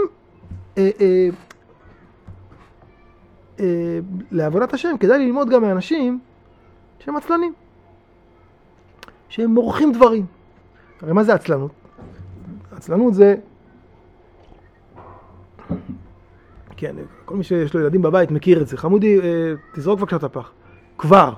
לעבודת השם כדאי ללמוד גם מאנשים שהם עצלנים. שהם מורחים דברים. הרי מה זה עצלנות? עצלנות זה... כן, כל מי שיש לו ילדים בבית מכיר את זה. חמודי, תזרוק בבקשה את הפח. כבר.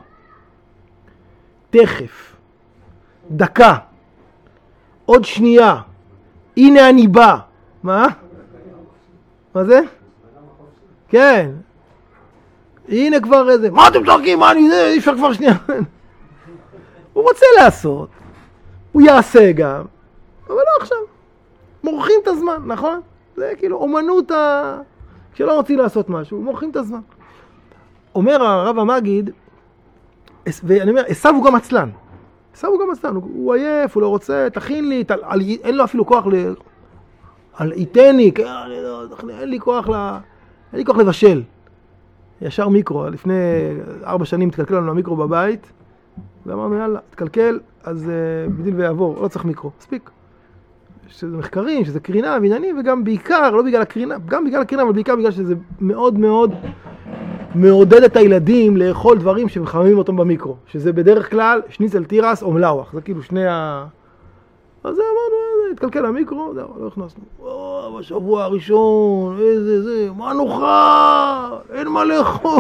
תכף. דקה. עוד שנייה. הנה אני בא. מה? מה זה? כן. הנה כבר איזה. מה אתם צוחקים? מה אני זה? אי אפשר כבר שנייה. הוא רוצה לעשות. הוא יעשה גם. אבל לא עכשיו. מורחים את הזמן, נכון? זה כאילו אומנות כשלא רוצים לעשות משהו, מורחים את הזמן. אומר הרב המגיד, ואני אומר, עשיו הוא גם עצלן. עשיו הוא גם עצלן, הוא עייף, הוא לא רוצה, תכין לי, אין לו אפילו כוח על איתני, אין לי כוח לבשל. ישר מיקרו, לפני 4 שנים התקלקל לנו המיקרו בבית, ואמרנו יאללה, תקלקל, אז בדיל ויעבור, לא צריך מיקרו, מספיק. שזה מחקרים, שזה קרינה ועניינים, וגם בעיקר, לא בגלל הקרינה, גם בגלל הקרינה, אבל בעיקר בגלל שזה מאוד מאוד מעודד את הילדים לאכול דברים שמחממים אותם במיקרו, שזה בדרך כלל שניצל תירס או מלאוח, זה כאילו שני אז זה אמרנו, התקלקל המיקרו, זהו, לא הכנסנו. בשבוע הראשון, זה, מה נאכל? אין מה לאכול.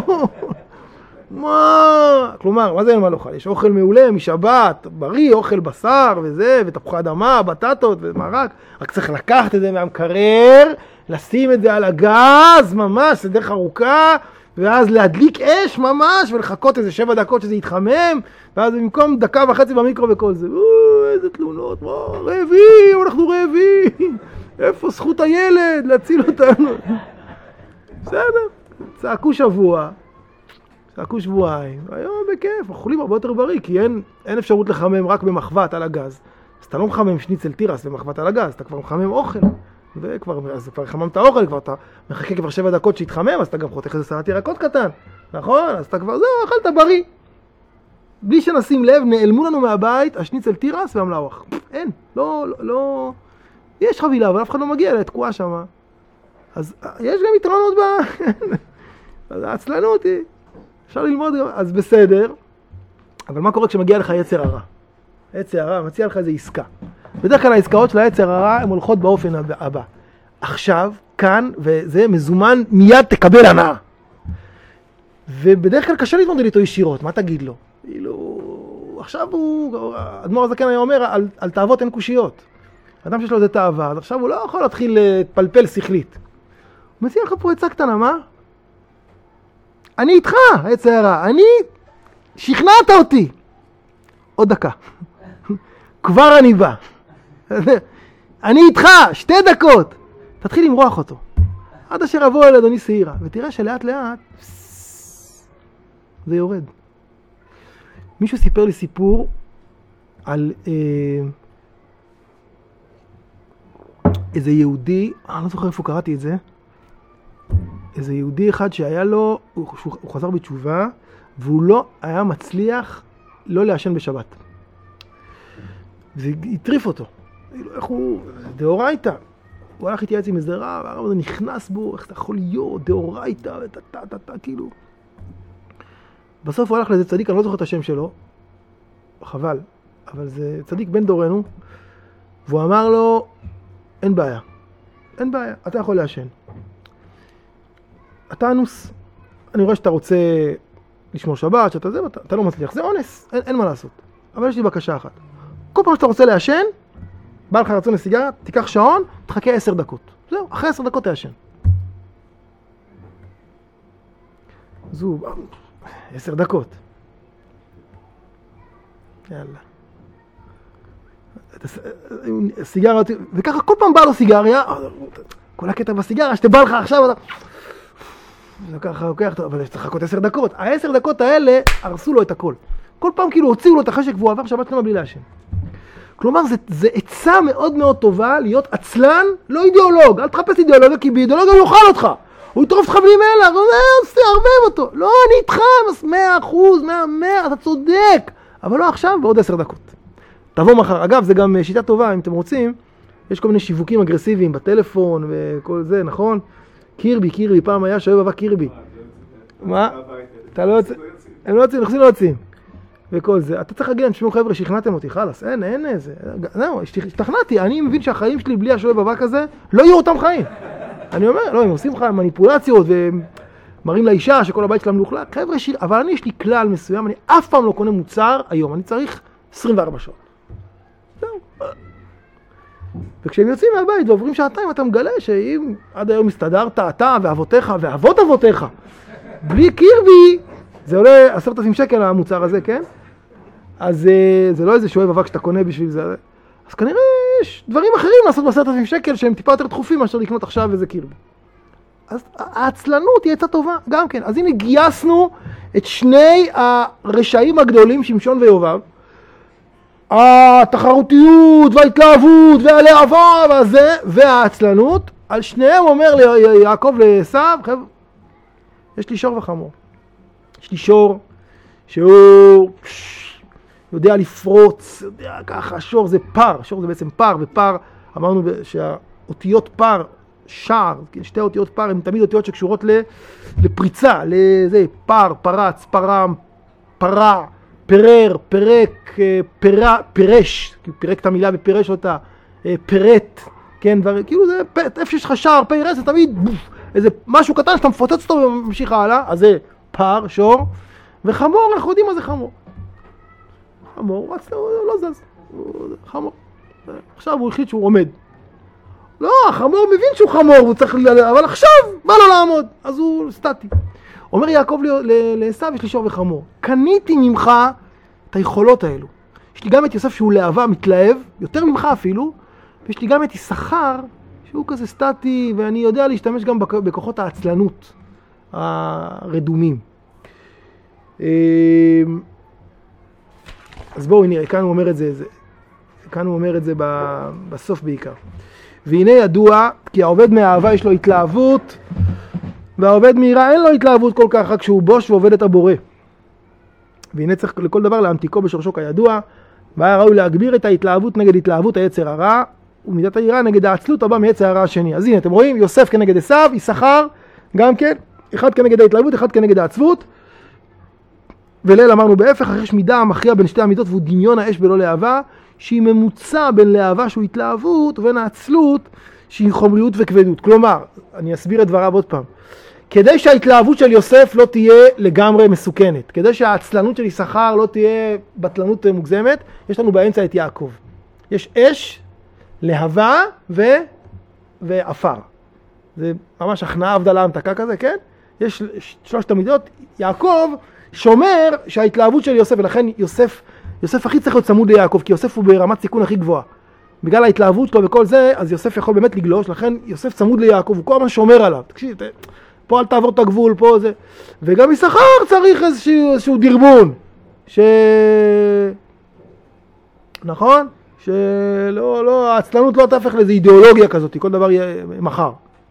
מה? כלומר, מה זה אין מה לאכול? יש אוכל מעולה משבת, בריא, אוכל בשר וזה, ותפוחי אדמה, בטטות ומרק. רק צריך לקחת את זה מהמקרר, לשים את זה על הגז, ממש, זה דרך ארוכה, ואז להדליק אש ממש, ולחכות איזה 7 דקות שזה יתחמם, ואז במקום 1.5 דקות במיקרו וכל זה. איזה תלונות, רעבים, אנחנו רעבים. איפה זכות הילד להציל אותנו? בסדר, צעקו שבוע. צעקו שבועיים, היום בכיף, אוכלים הרבה יותר בריא, כי אין אפשרות לחמם רק במחבת על הגז. אז אתה לא מחמם שניצל תירס במחבת על הגז, אתה כבר מחמם אוכל, אז כבר חממת האוכל, כבר אתה מחכה כבר 7 דקות שהתחמם, אז אתה גם חותך איזה סלט ירקות קטן, נכון? אז אתה כבר, זהו, אכלת בריא. בלי שנשים לב, נעלמו לנו מהבית השניצל תירס והמלאוח. אין, לא, יש חבילה, אבל אף אחד לא מגיע, לתקועה שם. אז יש גם יתרונות אז העצלנות היא. אפשר ללמוד גם, אז בסדר, אבל מה קורה כשמגיע לך יצר הרע? יצר הרע מציע לך איזו עסקה. בדרך כלל העסקאות של היצר הרע הן הולכות באופן הבא. עכשיו, כאן, וזה מזומן, מיד תקבל הנאה. ובדרך כלל קשה להתמודד איתו ישירות, מה תגיד לו? עכשיו אדמו"ר הזקן היה אומר, על תאוות אין קושיות. אדם שיש לו איזה תאווה, אז עכשיו הוא לא יכול להתחיל להתפלפל שכלית. הוא מציע לך פה עצה קטנה, מה? אני איתך, יצר הרע, שכנעת אותי. עוד דקה. כבר אני בא. אני איתך, 2 דקות. תתחיל למרוח אותו. עד אשר יבוא אל אדוני שעירה, ותראה שלאט לאט זה יורד. מישהו סיפר לי סיפור על איזה יהודי, אני לא זוכר איפה קראתי את זה, איזה יהודי אחד שהיה לו, הוא חזר בתשובה, והוא לא היה מצליח לא לעשן בשבת. זה הטריף אותו. איך הוא, דאורייתא. הוא הלך להתייעץ עם איזה רב, והרב הזה נכנס בו, איך אתה יכול להיות, דאורייתא, כאילו. בסוף הוא הלך לאיזה צדיק, אני לא זוכר את השם שלו, חבל, אבל זה צדיק בן דורנו, והוא אמר לו, אין בעיה, אתה יכול לעשן. אתה אנוס, אני רואה שאתה רוצה לשמור שבת, שאתה זה, אתה לא מצליח, זה אונס, אין מה לעשות. אבל יש לי בקשה אחת. כל פעם שאתה רוצה לעשן, בא לך רצון לסיגריה, תיקח שעון, תחכה 10 דקות. זהו, אחרי 10 דקות תעשן. זו, 10 דקות. יאללה. סיגריה, וככה כל פעם בא לו סיגריה, כל הקטע בסיגריה, שתבא לך עכשיו, אתה... ככה לוקח, אבל יש צריך לחכות 10 דקות. 10 דקות האלה הרסו לו את הכל. כל פעם כאילו הוציאו לו את החשק והוא עבר שבת שלמה בלי לעשן. כלומר, זה עצה מאוד מאוד טובה להיות עצלן, לא אידיאולוג. אל תחפש אידיאולוגיה, כי באידיאולוגיה הוא יאכל אותך. הוא יטרוף אותך בלי מלח, הוא אומר, ערבב אותו. לא, אני איתך, 100%, 100, אתה צודק. אבל לא עכשיו, בעוד 10 דקות. תבוא מחר. אגב, זה גם שיטה טובה, אם אתם רוצים. יש כל מיני שיווקים אגרסיביים בטלפון וכל זה, נכון? קירבי, פעם היה שאוהב אבא קירבי. מה? אתה לא יוצא, הם לא יוצאים, נכנסים לא יוצאים. וכל זה. אתה צריך להגיד להם, תשמעו חבר'ה, שכנעתם אותי, חלס, אין איזה. זהו, השתכנעתי, אני מבין שהחיים שלי בלי השואב אבק הזה, לא יהיו אותם חיים. אני אומר, לא, הם עושים לך מניפולציות ומראים לאישה שכל הבית שלה מלוכלך. חבר'ה, אבל אני יש לי כלל מסוים, אני אף פעם לא קונה מוצר היום, אני צריך 24 שעות. זהו. וכשהם יוצאים מהבית ועוברים שעתיים, אתה מגלה שאם עד היום הסתדרת, אתה ואבותיך ואבות אבותיך, בלי קירבי, זה עולה 10,000 שקל המוצר הזה, כן? אז זה לא איזה שואב אבק שאתה קונה בשביל זה. אז כנראה יש דברים אחרים לעשות ב10,000 שקל שהם טיפה יותר דחופים מאשר לקנות עכשיו איזה קירבי. אז העצלנות היא עצה טובה, גם כן. אז הנה גייסנו את שני הרשעים הגדולים, שמשון ויובב. התחרותיות וההתלהבות והלהבה והזה, והעצלנות. על שניהם אומר ליעקב לעשיו, חבר'ה, יש לי שור וחמור. יש לי שור שהוא יודע לפרוץ, יודע ככה, שור זה פר, שור זה בעצם פר, ופר, אמרנו שהאותיות פר, שער, שתי אותיות פר, הן תמיד אותיות שקשורות לפריצה, לזה, פר, פרץ, פרם, פרה, פרר, פרק, פרש, פירק את המילה ופירש אותה, פרט, כן, כאילו זה, איפה שיש לך שער, פרס, זה תמיד איזה משהו קטן שאתה מפוצץ אותו וממשיך הלאה, אז זה פר, שור, וחמור, אנחנו יודעים מה זה חמור. חמור, הוא לא זז, חמור. עכשיו הוא החליט שהוא עומד. לא, החמור מבין שהוא חמור, הוא צריך, אבל עכשיו בא לו לעמוד, אז הוא סטטי. אומר יעקב לעשיו, יש לי שור וחמור. קניתי ממך את היכולות האלו. יש לי גם את יוסף שהוא להבה, מתלהב, יותר ממך אפילו, ויש לי גם את יששכר, שהוא כזה סטטי, ואני יודע להשתמש גם בכוחות העצלנות הרדומים. אז בואו נראה, כאן הוא אומר את זה, בסוף בעיקר. והנה ידוע, כי העובד מהאהבה יש לו התלהבות, והעובד מהירה אין לו התלהבות כל כך, רק שהוא בוש ועובד את הבורא. והנה צריך לכל דבר להמתיקו בשורשו כידוע, והיה ראוי להגביר את ההתלהבות נגד התלהבות היצר הרע, ומידת היראה נגד העצלות הבא מיצר הרע השני. אז הנה, אתם רואים, יוסף כנגד עשיו, יששכר, גם כן, אחד כנגד ההתלהבות, אחד כנגד העצבות. וליל אמרנו בהפך, יש מידה המכריע בין שתי המידות, והוא דמיון האש בלא להבה, שהיא ממוצע בין להבה שהוא התלהבות, ובין העצלות שהיא חומריות וכבדות. כלומר, אני אסביר את דבריו עוד פעם. כדי שההתלהבות של יוסף לא תהיה לגמרי מסוכנת, כדי שהעצלנות של יששכר לא תהיה בטלנות מוגזמת, יש לנו באמצע את יעקב. יש אש, להבה ואפר. זה ממש הכנעה הבדלה המתקה כזה, כן? יש שלושת המידות. יעקב שומר שההתלהבות של יוסף, ולכן יוסף הכי צריך להיות צמוד ליעקב, כי יוסף הוא ברמת סיכון הכי גבוהה. בגלל ההתלהבות שלו וכל זה, אז יוסף יכול באמת לגלוש, לכן יוסף צמוד ליעקב, הוא כל הזמן שומר עליו. תקשיב, פה אל תעבור את הגבול, פה זה. וגם יששכר צריך איזשהו דרבון. נכון? שלא, העצלנות לא תהפך לאיזו אידיאולוגיה כזאת, כל דבר יהיה מחר.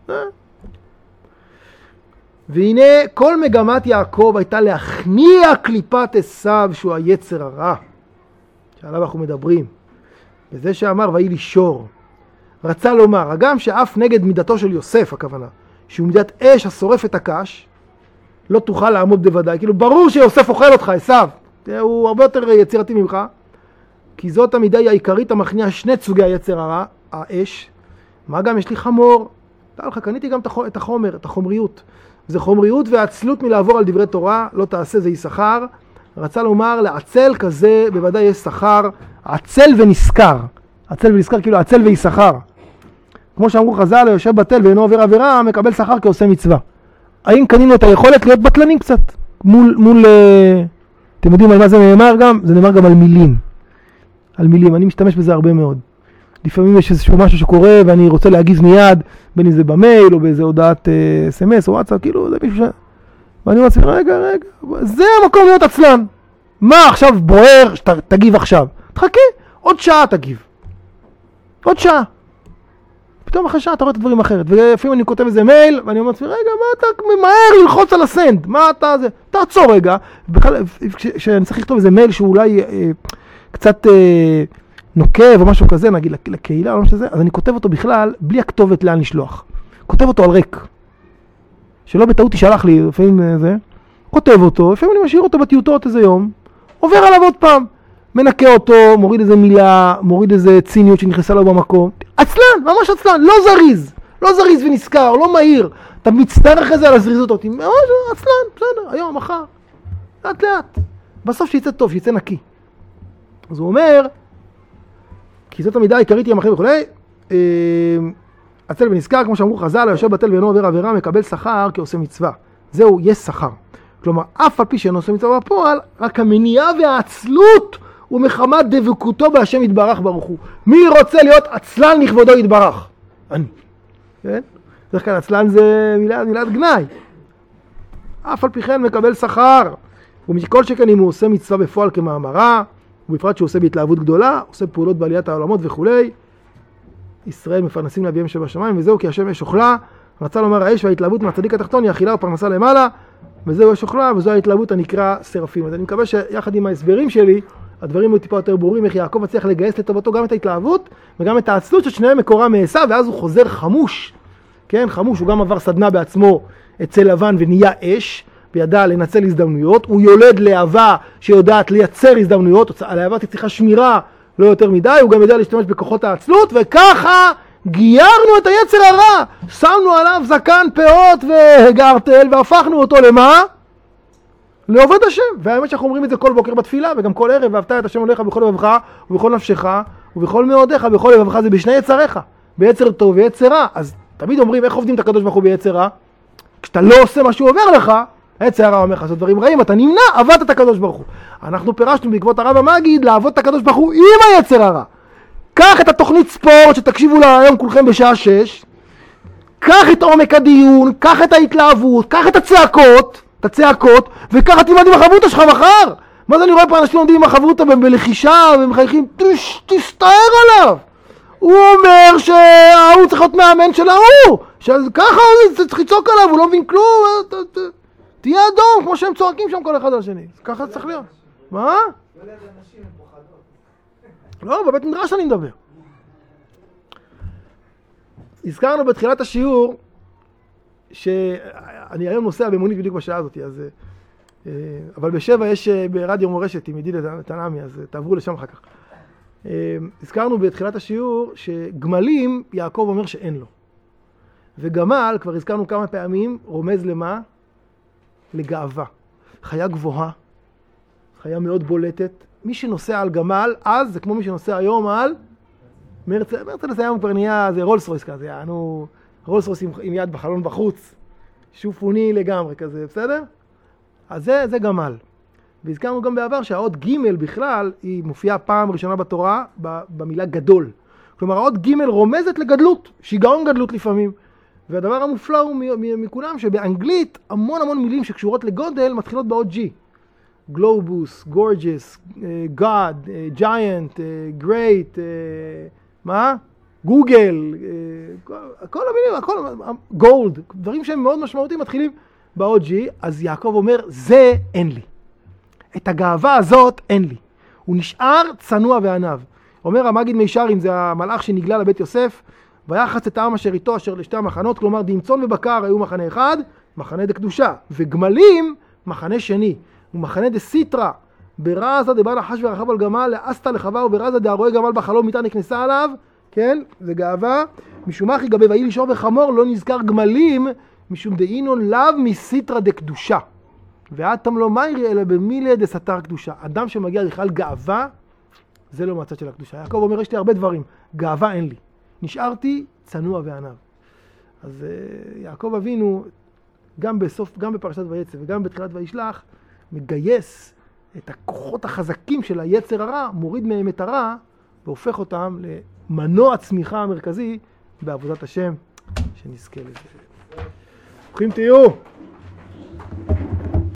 והנה כל מגמת יעקב הייתה להכניע קליפת עשיו שהוא היצר הרע, שעליו אנחנו מדברים. וזה שאמר ויהי לי שור, רצה לומר, הגם שאף נגד מידתו של יוסף הכוונה, שהוא מידת אש השורף את הקש, לא תוכל לעמוד בוודאי. כאילו ברור שיוסף אוכל אותך, עשיו, הוא הרבה יותר יצירתי ממך, כי זאת המידה היא העיקרית המכניעה שני סוגי היצר הרע, האש. מה גם יש לי חמור, לך, קניתי גם את החומר, את החומריות. זה חומריות והעצלות מלעבור על דברי תורה, לא תעשה זה יששכר. רצה לומר, לעצל כזה בוודאי יש שכר, עצל ונזכר. עצל ונזכר כאילו עצל ויששכר. כמו שאמרו חז"ל, יושב בטל ואינו עובר עבירה, מקבל שכר כעושה מצווה. האם קנינו את היכולת להיות בטלנים קצת? מול אתם יודעים על מה זה נאמר גם? זה נאמר גם על מילים. על מילים, אני משתמש בזה הרבה מאוד. לפעמים יש איזשהו משהו שקורה ואני רוצה להגיב מיד, בין אם זה במייל או באיזה הודעת SMS או וואטסאפ, כאילו זה מישהו ואני אומר לעצמי, רגע, זה המקום להיות עצלן. מה עכשיו בוער שתגיב עכשיו? תחכה, עוד שעה תגיב. עוד שעה. פתאום אחרי שעה אתה רואה את הדברים אחרת, ולפעמים אני כותב איזה מייל, ואני אומר לעצמי, רגע, מה אתה ממהר ללחוץ על הסנד? מה אתה זה? תעצור רגע, כשאני צריך לכתוב איזה מייל שאולי קצת נוקב או משהו כזה, נגיד לקהילה או משהו כזה, אז אני כותב אותו בכלל בלי הכתובת לאן לשלוח. כותב אותו על ריק. שלא בטעות תשלח לי, לפעמים זה, כותב אותו, לפעמים אני משאיר אותו בטיוטות איזה יום, עובר עליו עוד פעם, מנקה אותו, מוריד איזה מילה, מוריד איזה ציניות שנכנסה לו במקום. עצלן, ממש עצלן, לא זריז, לא זריז ונזכר, לא מהיר. אתה מצטער אחרי זה על הזריזות אותי, ממש עצלן, בסדר, היום, מחר, לאט לאט. בסוף שיצא טוב, שיצא נקי. אז הוא אומר, כי זאת המידה העיקרית היא המחיר וכולי, עצל ונזכר, כמו שאמרו חז"ל, היושב בטל ואינו עובר עבירה, מקבל שכר כעושה מצווה. זהו, יש שכר. כלומר, אף על פי שאינו עושה מצווה בפועל, רק המניעה והעצלות הוא מחמת דבקותו בהשם יתברך ברוך הוא. מי רוצה להיות עצלן לכבודו יתברך? אני. כן? בדרך כלל עצלן זה מילת גנאי. אף על פי כן מקבל שכר. ומכל שכן אם הוא עושה מצווה בפועל כמאמרה, ובפרט שהוא עושה בהתלהבות גדולה, עושה פעולות בעליית העולמות וכולי, ישראל מפרנסים לאביהם שבשמיים, וזהו כי השם יש אוכלה. רצה לומר האש וההתלהבות מהצדיק התחתון היא אכילה ופרנסה למעלה, וזהו יש אוכלה, וזו ההתלהבות הנקרא סרפים. אז אני מקווה שיחד עם ההסברים שלי, הדברים היו טיפה יותר ברורים, איך יעקב מצליח לגייס לטובתו גם את ההתלהבות, וגם את העצלות ששניהם מקורה מעשיו, ואז הוא חוזר חמוש. כן, חמוש, הוא גם עבר סדנה בעצמו אצל לבן ונהיה אש, וידע לנצל הזדמנויות. הוא יולד לאהבה שיודעת לייצר הזדמנויות, הלהבה צריכה שמירה לא יותר מדי, הוא גם יודע להשתמש בכוחות העצלות, וככה גיירנו את היצר הרע, שמנו עליו זקן פאות וגרטל, והפכנו אותו למה? לעובד השם. והאמת שאנחנו אומרים את זה כל בוקר בתפילה, וגם כל ערב, ואהבת את השם אלוהיך בכל לבבך, ובכל נפשך, ובכל מאודיך, ובכל לבבך, זה בשני יצריך, ביצר טוב ויצר רע. אז תמיד אומרים, איך עובדים את הקדוש ברוך הוא ביצר רע? כשאתה לא עושה מה שהוא אומר לך, היצר הרע אומר לך, לעשות דברים רעים, אתה נמנע, עבדת את הקדוש ברוך הוא. אנחנו פירשנו בעקבות הרב המגיד, לעבוד את הקדוש ברוך הוא עם היצר הרע. קח את התוכנית ספורט שתקשיבו לה היום כולכם בשעה 6, קח את עומק הדיון, קח את ההתלהבות, קח את הצעקות, וככה תלמד עם החברותא שלך מחר. מה זה אני רואה פה אנשים לומדים עם החברותא בלחישה ומחייכים, תסתער עליו. הוא אומר שההוא צריך להיות מאמן של ההוא, שככה צריך לצעוק עליו, הוא לא מבין כלום, תהיה אדום כמו שהם צועקים שם כל אחד על השני, ככה צריך להיות. מה? לא, בבית מדרש אני מדבר. הזכרנו בתחילת השיעור שאני היום נוסע במונית בדיוק בשעה הזאת, אבל בשבע יש ברדיו מורשת עם ידיד תנעמי, אז תעברו לשם אחר כך. הזכרנו בתחילת השיעור שגמלים יעקב אומר שאין לו. וגמל, כבר הזכרנו כמה פעמים, רומז למה? לגאווה. חיה גבוהה, חיה מאוד בולטת. מי שנוסע על גמל, אז זה כמו מי שנוסע היום על מרצדס. היום כבר נהיה, זה רולס רויס כזה, יענו רולס רויס עם יד בחלון בחוץ, שופוני לגמרי כזה, בסדר? אז זה גמל. והזכרנו גם בעבר שהאות ג' בכלל היא מופיעה פעם ראשונה בתורה במילה גדול. כלומר, האות ג' רומזת לגדלות, שיגעון גדלות לפעמים. והדבר המופלא הוא מכולם שבאנגלית המון מילים שקשורות לגודל מתחילות באות G. גלובוס, גורג'ס, God, giant, great, מה? גוגל, כל המילים, הכל, גולד, דברים שהם מאוד משמעותיים מתחילים באות G. אז יעקב אומר, זה אין לי. את הגאווה הזאת אין לי. הוא נשאר צנוע וענב. אומר המגיד מישרים, זה המלאך שנגלה לבית יוסף, ויחץ את העם אשר איתו אשר לשתי המחנות, כלומר דין צאן ובקר היו מחנה אחד, מחנה דקדושה, וגמלים מחנה שני, ומחנה דסיטרא, ברזה דבא נחש ורכב על גמל, לאסתא לחווה וברזה דהרואה גמל בחלום מיתה נכנסה עליו, כן, זה גאווה, משום אחי גבי ואיל שור וחמור לא נזכר גמלים, משום דאינו לאו מסיטרא דקדושה. ואתם לא מיירי אלא במילי דסתר קדושה. אדם שמגיע בכלל גאווה, זה לא מהצד של הקדושה. יעקב אומר, יש לי הרבה דברים, גאווה אין לי. נשארתי צנוע וענב. אז יעקב אבינו, גם בפרשת ויצא וגם בתחילת וישלח, מגייס את הכוחות החזקים של היצר הרע, מוריד מהם את הרע, והופך אותם למנוע צמיחה המרכזי בעבודת השם, שנזכה לזה. ברוכים תהיו!